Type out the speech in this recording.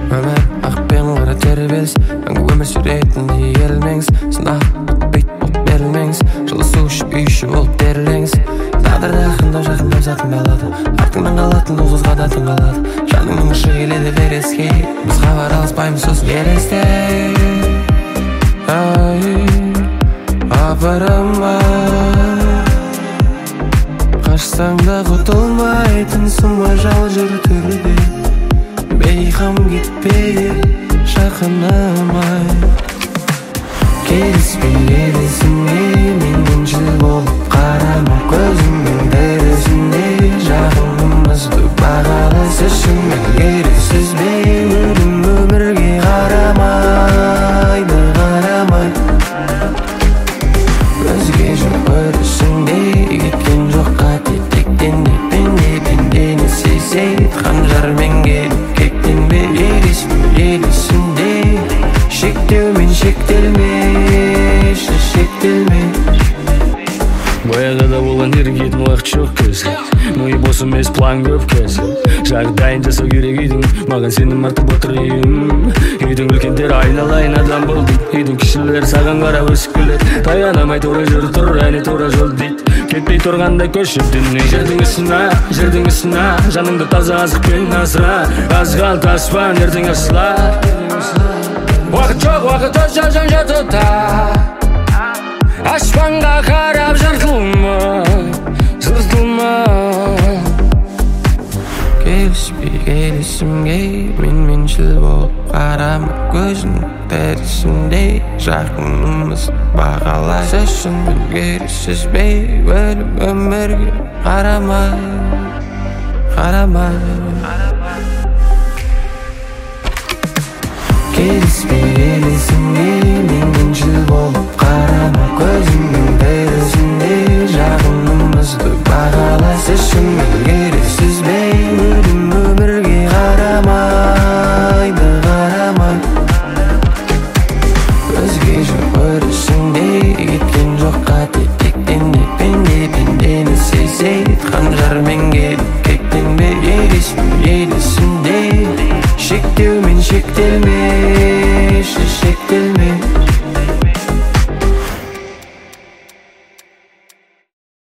Өмір ақ пен қара тербеліс, мәңгі өмір сүретіндей ерілмеңіз. Сынақ бітпейді болып берілмеңіз, жылы су ішіп үй іші болып терілеңіз. Тағдырда жақындап затын балады, артыңнан қалатын ол қызға да тыңғалады. Жаныңның ұшы келеді вереске, біз хабар алыспаймыз сосын елесте. Апарама, қашсаң да құтылмайтын сынбай жал жүр түрде. Бейхам кетпе, жақынамай. Келіспейдесіңе мен күншіл болып қарама, көзіңнің дәрісінде жақынымызды бағалас үшін мен керексіз бе өлім өмірге қарамайды, қарамай. Өзге жоқ өрісінде кеткен жоқ қате тектен де пендені сезеді қанжармен келіп кектенбе. Елесінде шектеумен шектелме. Баяғыда болған ерігетін уақыт жоқ кез, мой бос емес план көп кез. Жағдайын жасау керек үйдің, маған сенім артып отыр үйім. Үйдің үлкендері айналайын адам болдым, үйдің кішілері саған қарап өсіп келеді. Таянамай тура жүр тұр, әне тура жол дейді, кетпей тұрғанда көшіп дүние. Жердің үстіне жаныңды таза азықпен асыра, азғалт аспан ертең ашылар. Уақыт жоқ, уақыт өз жазан жатыда, аспанға қарап жыртылма. Келісімге меншіл болып қарама, көзің дәрісінде жақынымыз бағалай. Үшін мен керексіз бе өлім өмірге қарамай. Келісімге меншіл болып қарама, көзіңнің дәрісінде жақынымызды бағалай. Үшін мен керексіз бе өлім өмірге қарамайды, қарамай. Өзге жоқ өрісінде кеткен жоқ қате тектен де пендені сезеді қанжармен келіп кектенбе. Елесінде шектеумен шектелме.